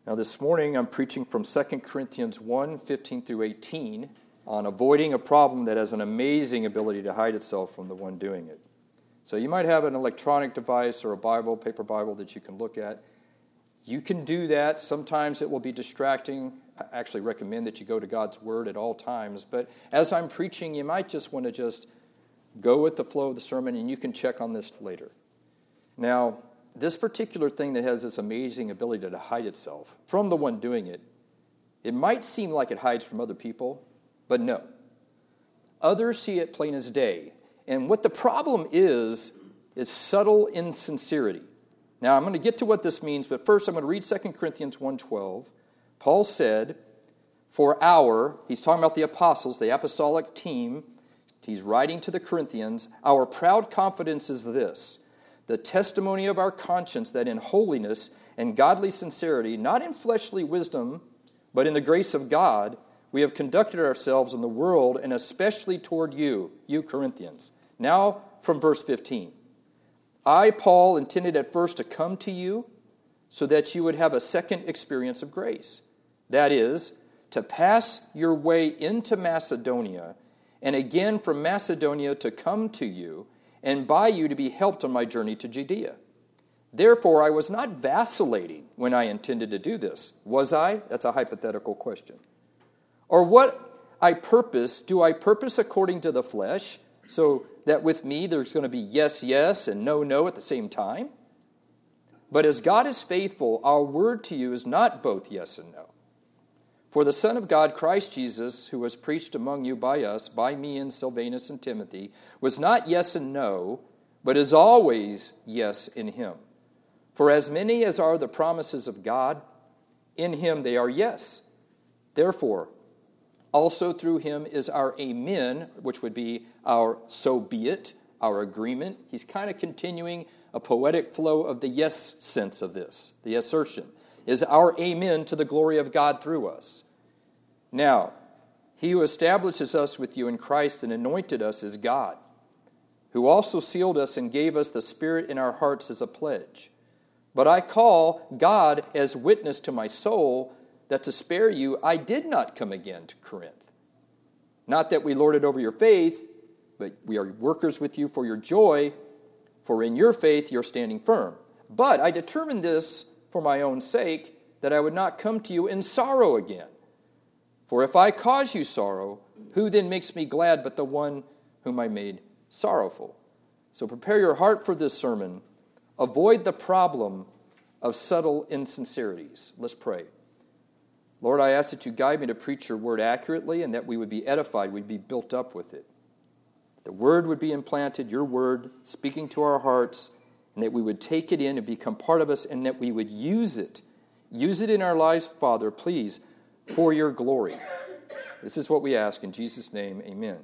Now this morning I'm preaching from 2 Corinthians 1, 15 through 18 on avoiding a problem that has an amazing ability to hide itself from the one doing it. So you might have an electronic device or a Bible, paper Bible that you can look at. You can do that. Sometimes it will be distracting. I actually recommend that you go to God's Word at all times. But as I'm preaching, you might just want to just go with the flow of the sermon, and you can check on this later. Now, this particular thing that has this amazing ability to hide itself from the one doing it, it might seem like it hides from other people, but no. Others see it plain as day. And what the problem is subtle insincerity. Now, I'm going to get to what this means, but first I'm going to read 2 Corinthians 1:12. Paul said, he's talking about the apostles, the apostolic team. He's writing to the Corinthians, our proud confidence is this, the testimony of our conscience that in holiness and godly sincerity, not in fleshly wisdom, but in the grace of God, we have conducted ourselves in the world and especially toward you Corinthians. Now from verse 15. I, Paul, intended at first to come to you so that you would have a second experience of grace. That is, to pass your way into Macedonia, and again from Macedonia to come to you, and by you to be helped on my journey to Judea. Therefore, I was not vacillating when I intended to do this. Was I? That's a hypothetical question. Or what I purpose, do I purpose according to the flesh, so that with me there's going to be yes, yes, and no, no at the same time? But as God is faithful, our word to you is not both yes and no. For the Son of God, Christ Jesus, who was preached among you by us, by me and Silvanus and Timothy, was not yes and no, but is always yes in him. For as many as are the promises of God, in him they are yes. Therefore, also through him is our amen, which would be our so be it, our agreement. He's kind of continuing a poetic flow of the yes sense of this, the assertion, is our amen to the glory of God through us. Now, he who establishes us with you in Christ and anointed us is God, who also sealed us and gave us the Spirit in our hearts as a pledge. But I call God as witness to my soul that to spare you I did not come again to Corinth. Not that we lord it over your faith, but we are workers with you for your joy, for in your faith you're standing firm. But I determined this for my own sake, that I would not come to you in sorrow again. For if I cause you sorrow, who then makes me glad but the one whom I made sorrowful? So prepare your heart for this sermon. Avoid the problem of subtle insincerities. Let's pray. Lord, I ask that you guide me to preach your word accurately and that we would be edified, we'd be built up with it. The word would be implanted, your word speaking to our hearts, and that we would take it in and become part of us, and that we would use it. Use it in our lives, Father, please, for your glory. This is what we ask in Jesus' name, amen.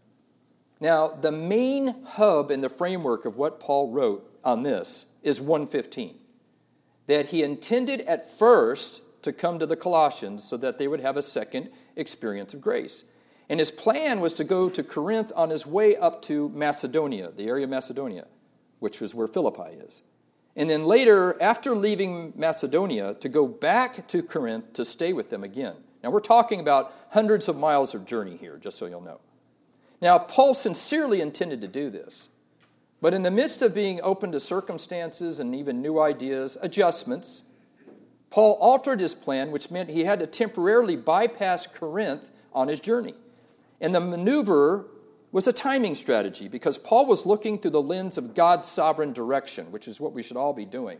Now, the main hub in the framework of what Paul wrote on this is 1:15, that he intended at first to come to the Colossians so that they would have a second experience of grace. And his plan was to go to Corinth on his way up to Macedonia, the area of Macedonia, which was where Philippi is. And then later, after leaving Macedonia, to go back to Corinth to stay with them again. Now, we're talking about hundreds of miles of journey here, just so you'll know. Now, Paul sincerely intended to do this. But in the midst of being open to circumstances and even new ideas, adjustments, Paul altered his plan, which meant he had to temporarily bypass Corinth on his journey. And the maneuver was a timing strategy because Paul was looking through the lens of God's sovereign direction, which is what we should all be doing.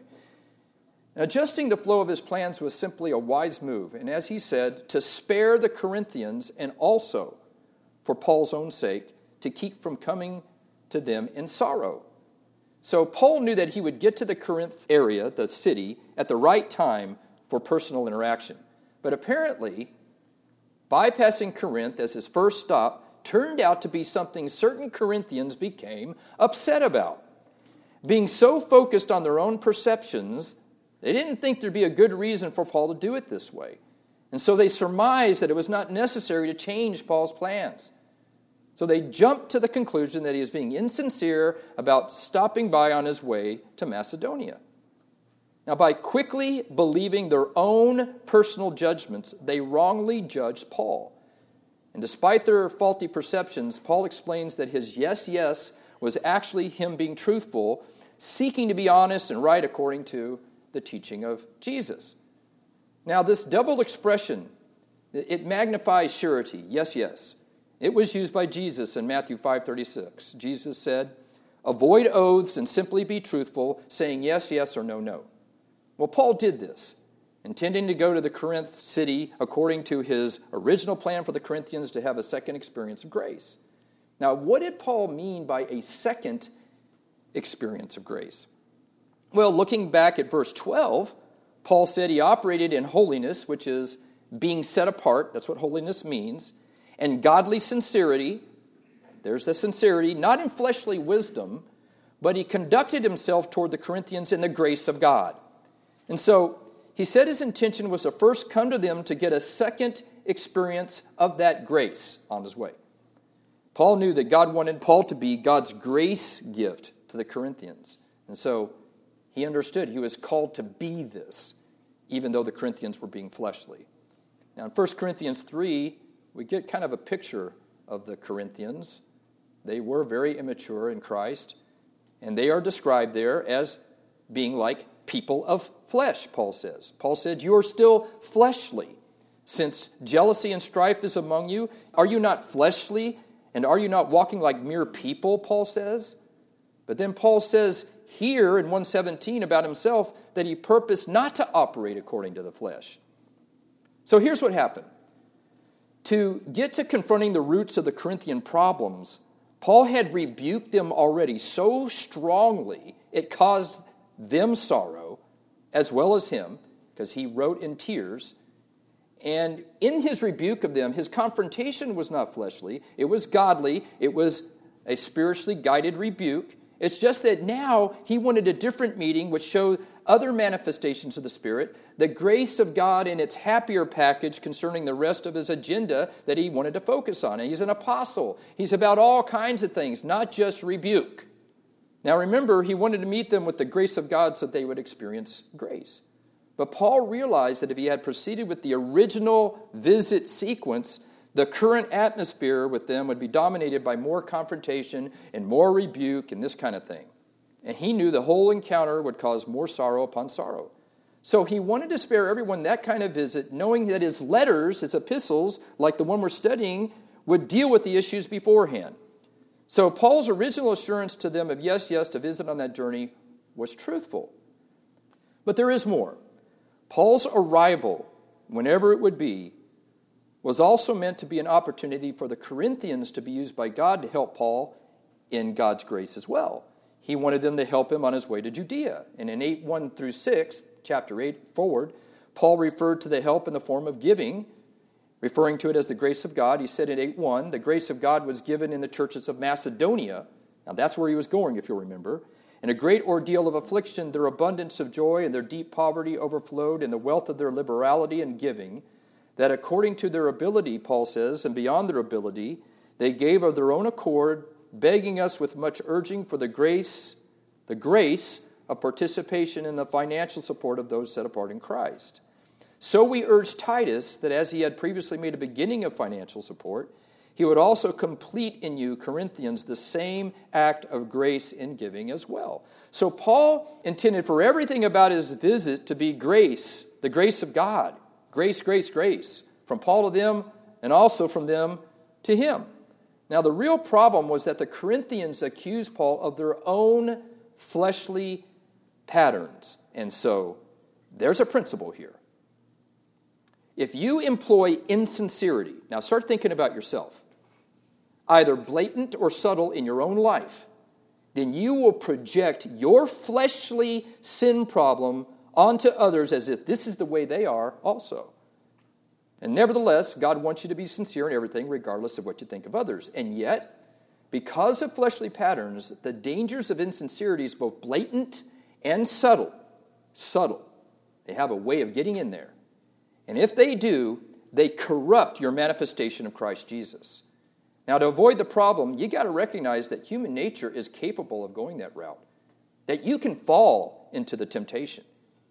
And adjusting the flow of his plans was simply a wise move, and as he said, to spare the Corinthians and also, for Paul's own sake, to keep from coming to them in sorrow. So Paul knew that he would get to the Corinth area, the city, at the right time for personal interaction. But apparently, bypassing Corinth as his first stop turned out to be something certain Corinthians became upset about. Being so focused on their own perceptions, they didn't think there'd be a good reason for Paul to do it this way. And so they surmised that it was not necessary to change Paul's plans. So they jumped to the conclusion that he was being insincere about stopping by on his way to Macedonia. Now, by quickly believing their own personal judgments, they wrongly judged Paul. And despite their faulty perceptions, Paul explains that his yes, yes was actually him being truthful, seeking to be honest and right according to the teaching of Jesus. Now, this double expression, it magnifies surety, yes, yes. It was used by Jesus in Matthew 5:36. Jesus said, avoid oaths and simply be truthful, saying yes, yes, or no, no. Well, Paul did this, intending to go to the Corinth city according to his original plan for the Corinthians to have a second experience of grace. Now, what did Paul mean by a second experience of grace? Well, looking back at verse 12, Paul said he operated in holiness, which is being set apart. That's what holiness means. And godly sincerity. There's the sincerity, not in fleshly wisdom, but he conducted himself toward the Corinthians in the grace of God. And so he said his intention was to first come to them to get a second experience of that grace on his way. Paul knew that God wanted Paul to be God's grace gift to the Corinthians. And so he understood he was called to be this, even though the Corinthians were being fleshly. Now in 1 Corinthians 3, we get kind of a picture of the Corinthians. They were very immature in Christ, and they are described there as being like people of flesh, Paul says. Paul said, you are still fleshly. Since jealousy and strife is among you, are you not fleshly? And are you not walking like mere people, Paul says? But then Paul says here in 1:17 about himself that he purposed not to operate according to the flesh. So here's what happened. To get to confronting the roots of the Corinthian problems, Paul had rebuked them already so strongly it caused them sorrow as well as him, because he wrote in tears. And in his rebuke of them, his confrontation was not fleshly. It was godly. It was a spiritually guided rebuke. It's just that now he wanted a different meeting which showed other manifestations of the Spirit, the grace of God in its happier package concerning the rest of his agenda that he wanted to focus on. And he's an apostle. He's about all kinds of things, not just rebuke. Now remember, he wanted to meet them with the grace of God so that they would experience grace. But Paul realized that if he had proceeded with the original visit sequence, the current atmosphere with them would be dominated by more confrontation and more rebuke and this kind of thing. And he knew the whole encounter would cause more sorrow upon sorrow. So he wanted to spare everyone that kind of visit, knowing that his letters, his epistles, like the one we're studying, would deal with the issues beforehand. So Paul's original assurance to them of yes, yes to visit on that journey was truthful. But there is more. Paul's arrival, whenever it would be, was also meant to be an opportunity for the Corinthians to be used by God to help Paul in God's grace as well. He wanted them to help him on his way to Judea. And in 8:1-6, chapter 8 forward, Paul referred to the help in the form of giving, referring to it as the grace of God. He said in 8:1, the grace of God was given in the churches of Macedonia. Now that's where he was going, if you'll remember. In a great ordeal of affliction, their abundance of joy and their deep poverty overflowed in the wealth of their liberality and giving, that according to their ability, Paul says, and beyond their ability, they gave of their own accord, begging us with much urging for the grace of participation in the financial support of those set apart in Christ. So we urge Titus that as he had previously made a beginning of financial support, he would also complete in you, Corinthians, the same act of grace in giving as well. So Paul intended for everything about his visit to be grace, the grace of God. Grace, grace, grace. From Paul to them and also from them to him. Now the real problem was that the Corinthians accused Paul of their own fleshly patterns. And so there's a principle here. If you employ insincerity, now start thinking about yourself, either blatant or subtle in your own life, then you will project your fleshly sin problem onto others as if this is the way they are also. And nevertheless, God wants you to be sincere in everything, regardless of what you think of others. And yet, because of fleshly patterns, the dangers of insincerity is both blatant and subtle. Subtle. They have a way of getting in there. And if they do, they corrupt your manifestation of Christ Jesus. Now, to avoid the problem, you got to recognize that human nature is capable of going that route. That you can fall into the temptation.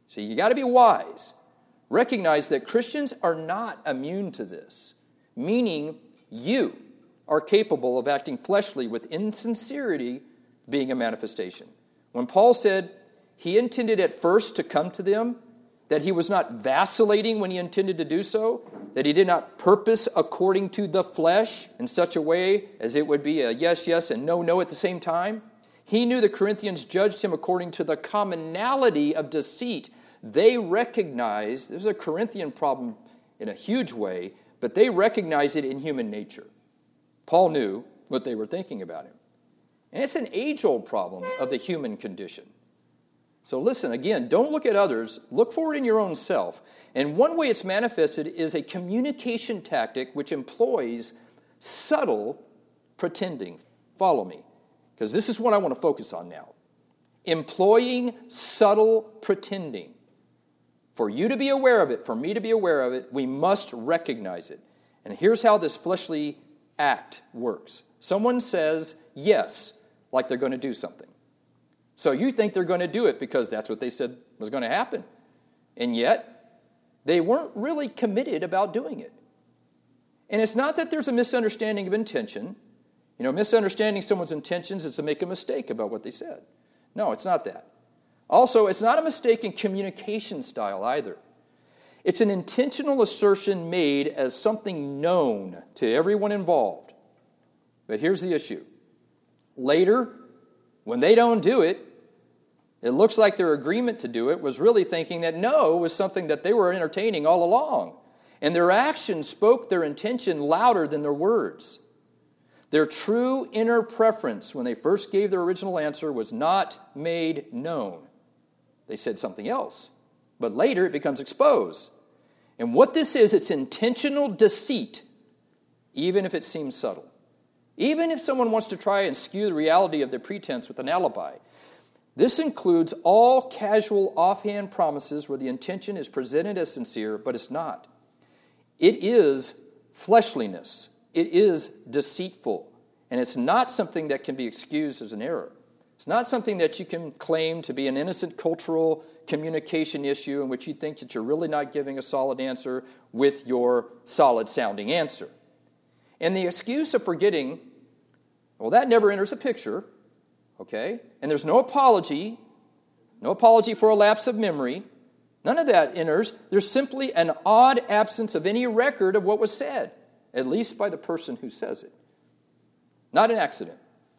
So you got to be wise. Recognize that Christians are not immune to this, meaning you are capable of acting fleshly with insincerity being a manifestation. When Paul said he intended at first to come to them, that he was not vacillating when he intended to do so, that he did not purpose according to the flesh in such a way as it would be a yes, yes, and no, no at the same time. He knew the Corinthians judged him according to the commonality of deceit. They recognized, there's a Corinthian problem in a huge way, but they recognized it in human nature. Paul knew what they were thinking about him. And it's an age-old problem of the human condition. So listen, again, don't look at others. Look forward in your own self. And one way it's manifested is a communication tactic which employs subtle pretending. Follow me, because this is what I want to focus on now. Employing subtle pretending. For you to be aware of it, for me to be aware of it, we must recognize it. And here's how this fleshly act works. Someone says yes, like they're going to do something. So you think they're going to do it because that's what they said was going to happen. And yet, they weren't really committed about doing it. And it's not that there's a misunderstanding of intention. You know, misunderstanding someone's intentions is to make a mistake about what they said. No, it's not that. Also, it's not a mistake in communication style either. It's an intentional assertion made as something known to everyone involved. But here's the issue. Later, when they don't do it, it looks like their agreement to do it was really thinking that no was something that they were entertaining all along. And their actions spoke their intention louder than their words. Their true inner preference when they first gave their original answer was not made known. They said something else. But later it becomes exposed. And what this is, it's intentional deceit, even if it seems subtle. Even if someone wants to try and skew the reality of their pretense with an alibi. This includes all casual offhand promises where the intention is presented as sincere, but it's not. It is fleshliness. It is deceitful. And it's not something that can be excused as an error. It's not something that you can claim to be an innocent cultural communication issue in which you think that you're really not giving a solid answer with your solid-sounding answer. And the excuse of forgetting, well, that never enters a picture. Okay? And there's no apology for a lapse of memory. None of that enters. There's simply an odd absence of any record of what was said, at least by the person who says it. Not an accident.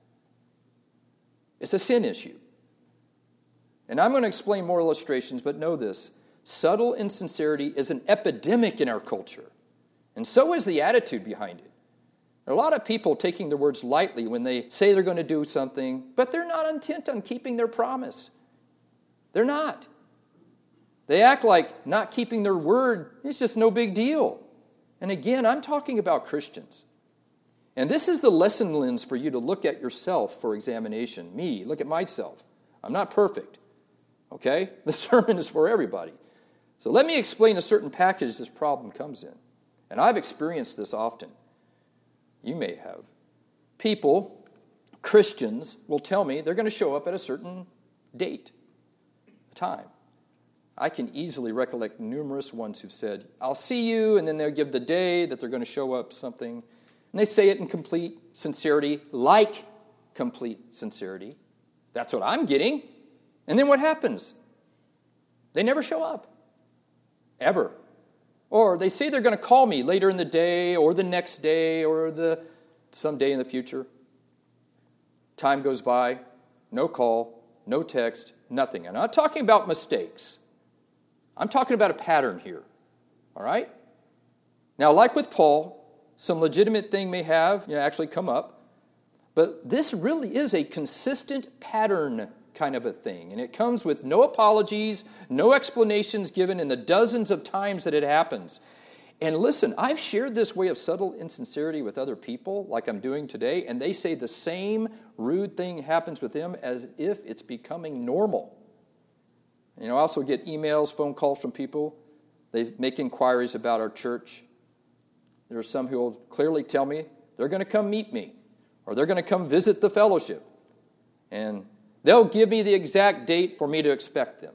It's a sin issue. And I'm going to explain more illustrations, but know this. Subtle insincerity is an epidemic in our culture. And so is the attitude behind it. There are a lot of people taking their words lightly when they say they're going to do something, but they're not intent on keeping their promise. They're not. They act like not keeping their word is just no big deal. And again, I'm talking about Christians. And this is the lesson lens for you to look at yourself for examination. Me, look at myself. I'm not perfect. Okay? The sermon is for everybody. So let me explain a certain package this problem comes in. And I've experienced this often. You may have. People, Christians, will tell me they're going to show up at a certain date, a time. I can easily recollect numerous ones who've said, I'll see you, and then they'll give the day that they're going to show up something. And they say it in complete sincerity, like complete sincerity. That's what I'm getting. And then what happens? They never show up. Ever. Or they say they're going to call me later in the day or the next day or some day in the future. Time goes by, no call, no text, nothing. I'm not talking about mistakes. I'm talking about a pattern here. All right? Now, like with Paul, some legitimate thing may have actually come up. But this really is a consistent pattern kind of a thing. And it comes with no apologies, no explanations given in the dozens of times that it happens. And listen, I've shared this way of subtle insincerity with other people like I'm doing today, and they say the same rude thing happens with them as if it's becoming normal. I also get emails, phone calls from people. They make inquiries about our church. There are some who will clearly tell me they're going to come meet me, or they're going to come visit the fellowship. And they'll give me the exact date for me to expect them.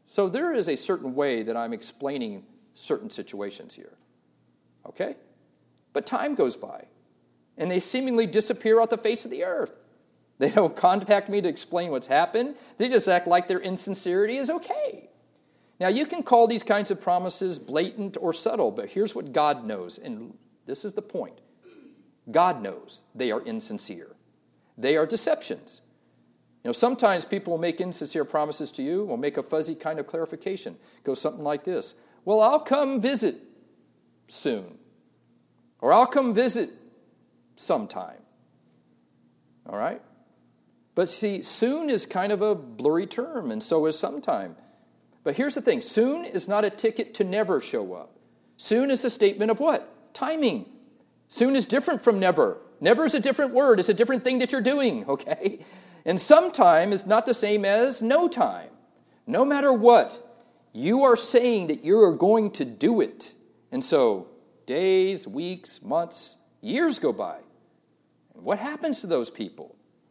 So there is a certain way that I'm explaining certain situations here. Okay? But time goes by, and they seemingly disappear off the face of the earth. They don't contact me to explain what's happened. They just act like their insincerity is okay. Now, you can call these kinds of promises blatant or subtle, but here's what God knows, and this is the point. God knows they are insincere. They are deceptions. Sometimes people will make insincere promises to you, will make a fuzzy kind of clarification. It goes something like this. Well, I'll come visit soon. Or I'll come visit sometime. All right? But see, soon is kind of a blurry term, and so is sometime. But here's the thing. Soon is not a ticket to never show up. Soon is a statement of what? Timing. Soon is different from never. Never is a different word. It's a different thing that you're doing, okay? And sometime is not the same as no time. No matter what, you are saying that you are going to do it. And so days, weeks, months, years go by. And what happens to those people?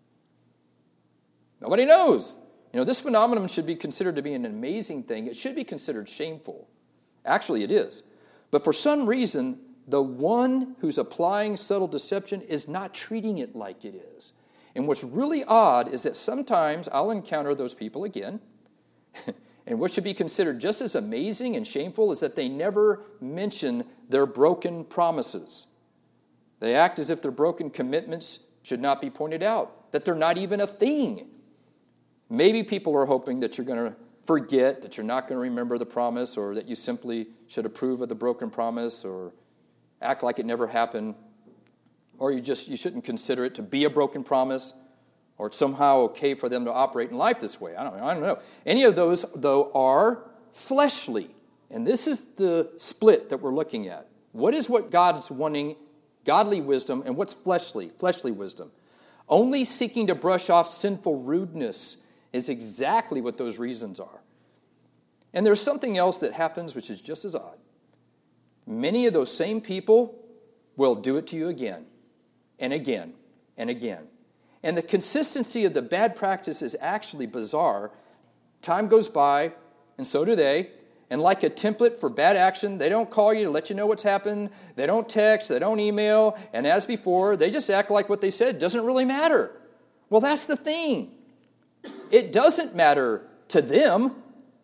Nobody knows. This phenomenon should be considered to be an amazing thing. It should be considered shameful. Actually, it is. But for some reason, the one who's applying subtle deception is not treating it like it is. And what's really odd is that sometimes I'll encounter those people again. And what should be considered just as amazing and shameful is that they never mention their broken promises. They act as if their broken commitments should not be pointed out, that they're not even a thing. Maybe people are hoping that you're going to forget, that you're not going to remember the promise, or that you simply should approve of the broken promise, or act like it never happened, or you shouldn't consider it to be a broken promise, or it's somehow okay for them to operate in life this way. I don't know. Any of those, though, are fleshly. And this is the split that we're looking at. What is what God is wanting, godly wisdom, and what's fleshly wisdom? Only seeking to brush off sinful rudeness is exactly what those reasons are. And there's something else that happens which is just as odd. Many of those same people will do it to you again and again and again. And the consistency of the bad practice is actually bizarre. Time goes by, and so do they. And like a template for bad action, they don't call you to let you know what's happened. They don't text. They don't email. And as before, they just act like what they said doesn't really matter. Well, that's the thing. It doesn't matter to them.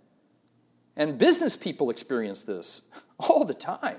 And business people experience this all the time.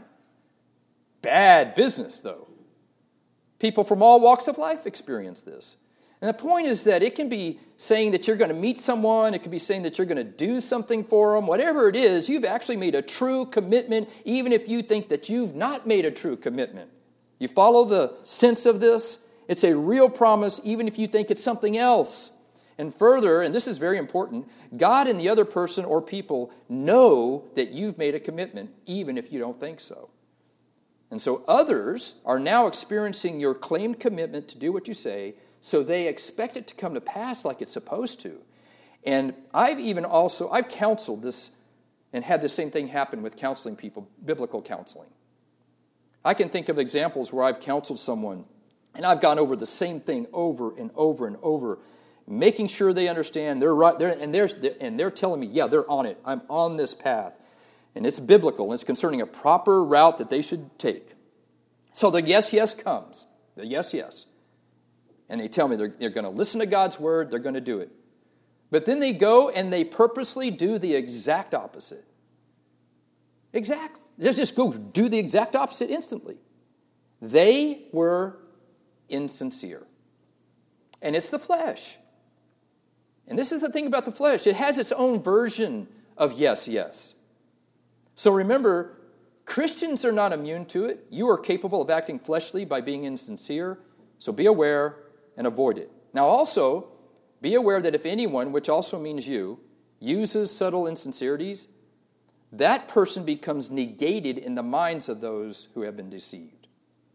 Bad business, though. People from all walks of life experience this. And the point is that it can be saying that you're going to meet someone. It can be saying that you're going to do something for them. Whatever it is, you've actually made a true commitment, even if you think that you've not made a true commitment. You follow the sense of this? It's a real promise, even if you think it's something else. And further, and this is very important, God and the other person or people know that you've made a commitment, even if you don't think so. And so others are now experiencing your claimed commitment to do what you say, so they expect it to come to pass like it's supposed to. And I've counseled this and had the same thing happen with counseling people, biblical counseling. I can think of examples where I've counseled someone, and I've gone over the same thing over and over and over, making sure they understand they're right, and they're telling me, yeah, they're on it. I'm on this path. And it's biblical, and it's concerning a proper route that they should take. So the yes comes. The yes. And they tell me they're going to listen to God's word, they're going to do it. But then they go and they purposely do the exact opposite. Exactly. They just go do the exact opposite instantly. They were insincere. And it's the flesh. And this is the thing about the flesh. It has its own version of yes. So remember, Christians are not immune to it. You are capable of acting fleshly by being insincere. So be aware and avoid it. Now also, be aware that if anyone, which also means you, uses subtle insincerities, that person becomes negated in the minds of those who have been deceived.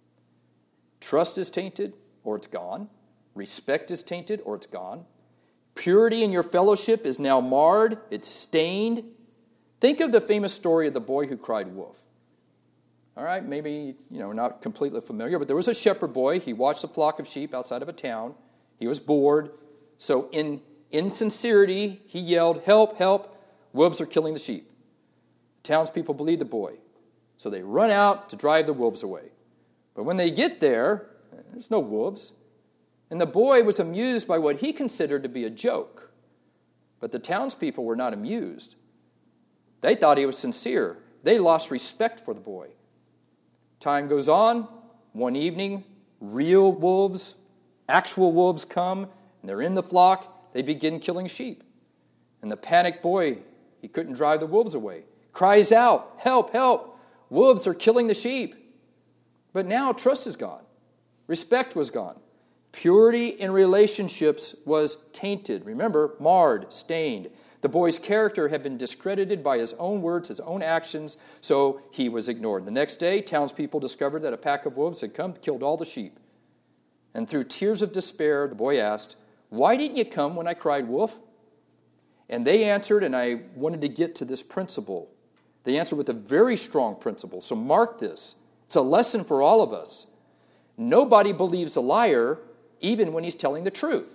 Trust is tainted, or it's gone. Respect is tainted, or it's gone. Purity in your fellowship is now marred. It's stained. Think of the famous story of the boy who cried wolf. All right, maybe, not completely familiar, but there was a shepherd boy. He watched a flock of sheep outside of a town. He was bored. So in insincerity, he yelled, "Help, help." wolves are killing the sheep. Townspeople believe the boy, so they run out to drive the wolves away. But when they get there, there's no wolves. And the boy was amused by what he considered to be a joke. But the townspeople were not amused. They thought he was sincere. They lost respect for the boy. Time goes on. One evening, real wolves, actual wolves come, and they're in the flock. They begin killing sheep. And the panicked boy, he couldn't drive the wolves away, cries out, "Help, help! Wolves are killing the sheep." But now trust is gone. Respect was gone. Purity in relationships was tainted. Remember, marred, stained. The boy's character had been discredited by his own words, his own actions, so he was ignored. The next day, townspeople discovered that a pack of wolves had come, killed all the sheep. And through tears of despair, the boy asked, "Why didn't you come when I cried wolf?" And they answered, and I wanted to get to this principle. They answered with a very strong principle. So mark this. It's a lesson for all of us. Nobody believes a liar even when he's telling the truth.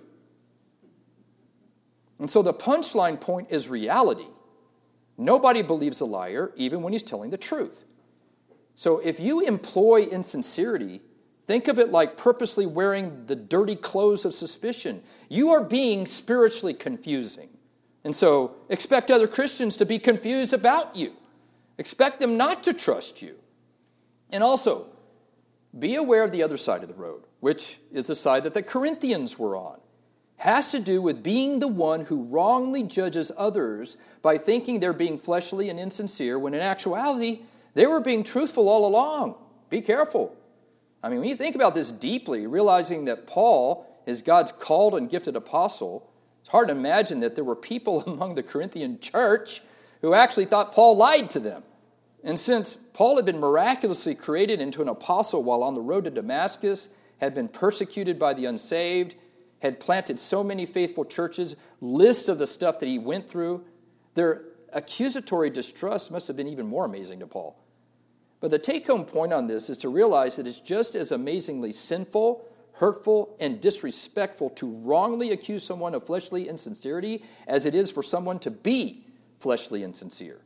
And so the punchline point is reality. Nobody believes a liar even when he's telling the truth. So if you employ insincerity, think of it like purposely wearing the dirty clothes of suspicion. You are being spiritually confusing. And so expect other Christians to be confused about you. Expect them not to trust you. And also, be aware of the other side of the road, which is the side that the Corinthians were on. Has to do with being the one who wrongly judges others by thinking they're being fleshly and insincere, when in actuality, they were being truthful all along. Be careful. I mean, when you think about this deeply, realizing that Paul is God's called and gifted apostle, it's hard to imagine that there were people among the Corinthian church who actually thought Paul lied to them. And since Paul had been miraculously created into an apostle while on the road to Damascus, had been persecuted by the unsaved, had planted so many faithful churches, list of the stuff that he went through, their accusatory distrust must have been even more amazing to Paul. But the take-home point on this is to realize that it's just as amazingly sinful, hurtful, and disrespectful to wrongly accuse someone of fleshly insincerity as it is for someone to be fleshly insincere.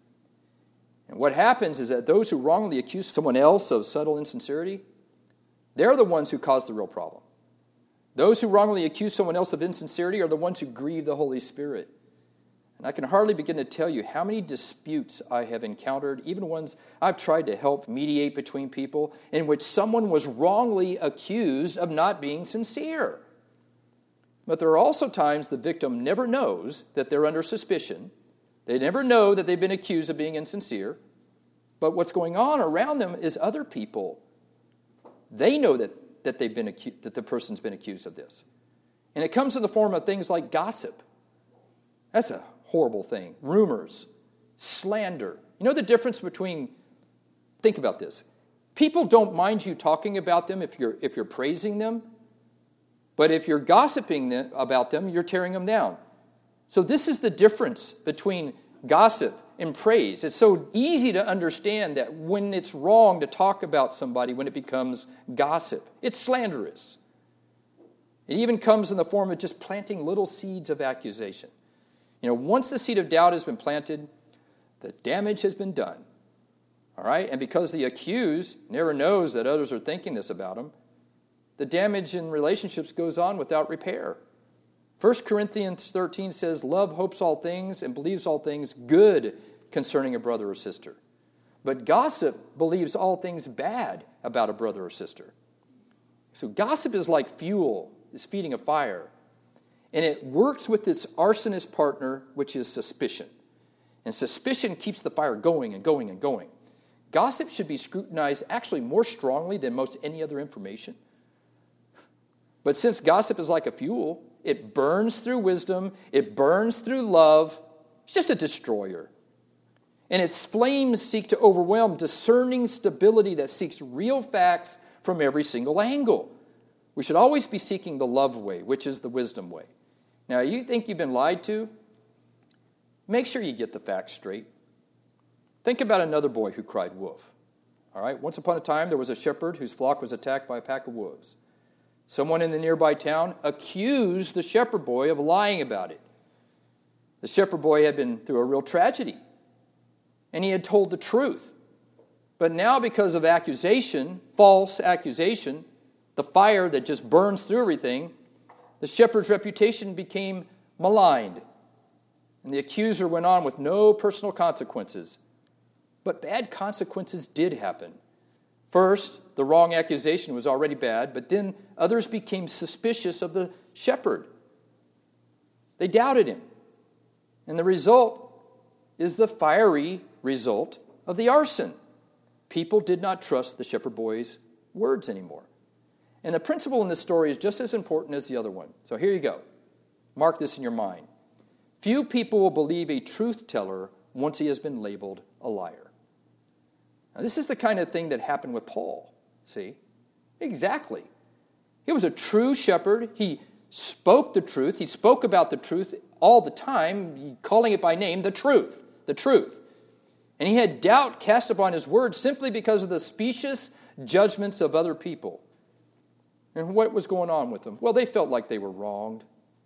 And what happens is that those who wrongly accuse someone else of subtle insincerity, they're the ones who cause the real problem. Those who wrongly accuse someone else of insincerity are the ones who grieve the Holy Spirit. And I can hardly begin to tell you how many disputes I have encountered, even ones I've tried to help mediate between people, in which someone was wrongly accused of not being sincere. But there are also times the victim never knows that they're under suspicion. They never know that they've been accused of being insincere. But what's going on around them is other people. They know that they've been that the person's been accused of this. And it comes in the form of things like gossip. That's a horrible thing. Rumors, slander. You know the difference between, think about this. People don't mind you talking about them if you're praising them. But if you're gossiping about them, you're tearing them down. So this is the difference between gossip and praise. It's so easy to understand that when it's wrong to talk about somebody, when it becomes gossip, it's slanderous. It even comes in the form of just planting little seeds of accusation. You know, once the seed of doubt has been planted, the damage has been done. All right? And because the accused never knows that others are thinking this about him, the damage in relationships goes on without repair. 1 Corinthians 13 says, love hopes all things and believes all things good concerning a brother or sister. But gossip believes all things bad about a brother or sister. So gossip is like fuel, is feeding a fire. And it works with its arsonist partner, which is suspicion. And suspicion keeps the fire going and going and going. Gossip should be scrutinized actually more strongly than most any other information. But since gossip is like a fuel, it burns through wisdom, it burns through love. It's just a destroyer. And its flames seek to overwhelm discerning stability that seeks real facts from every single angle. We should always be seeking the love way, which is the wisdom way. Now, you think you've been lied to? Make sure you get the facts straight. Think about another boy who cried wolf. All right, once upon a time, there was a shepherd whose flock was attacked by a pack of wolves. Someone in the nearby town accused the shepherd boy of lying about it. The shepherd boy had been through a real tragedy, and he had told the truth. But now, because of accusation, false accusation, the fire that just burns through everything, the shepherd's reputation became maligned. And the accuser went on with no personal consequences. But bad consequences did happen. First, the wrong accusation was already bad, but then others became suspicious of the shepherd. They doubted him. And the result is the fiery result of the arson. People did not trust the shepherd boy's words anymore. And the principle in this story is just as important as the other one. So here you go. Mark this in your mind. Few people will believe a truth teller once he has been labeled a liar. Now, this is the kind of thing that happened with Paul. See? Exactly. He was a true shepherd. He spoke the truth. He spoke about the truth all the time, calling it by name, the truth. The truth. And he had doubt cast upon his words simply because of the specious judgments of other people. And what was going on with them? Well, they felt like they were wronged.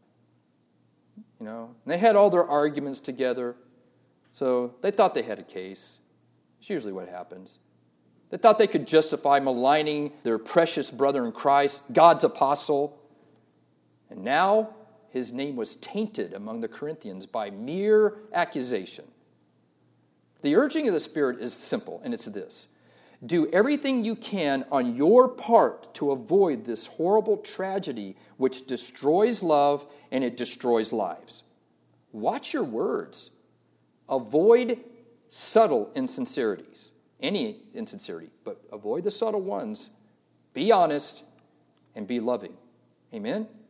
And they had all their arguments together. So they thought they had a case. It's usually what happens. They thought they could justify maligning their precious brother in Christ, God's apostle. And now his name was tainted among the Corinthians by mere accusation. The urging of the Spirit is simple, and it's this. Do everything you can on your part to avoid this horrible tragedy which destroys love and it destroys lives. Watch your words. Avoid subtle insincerities. Any insincerity, but avoid the subtle ones. Be honest and be loving. Amen?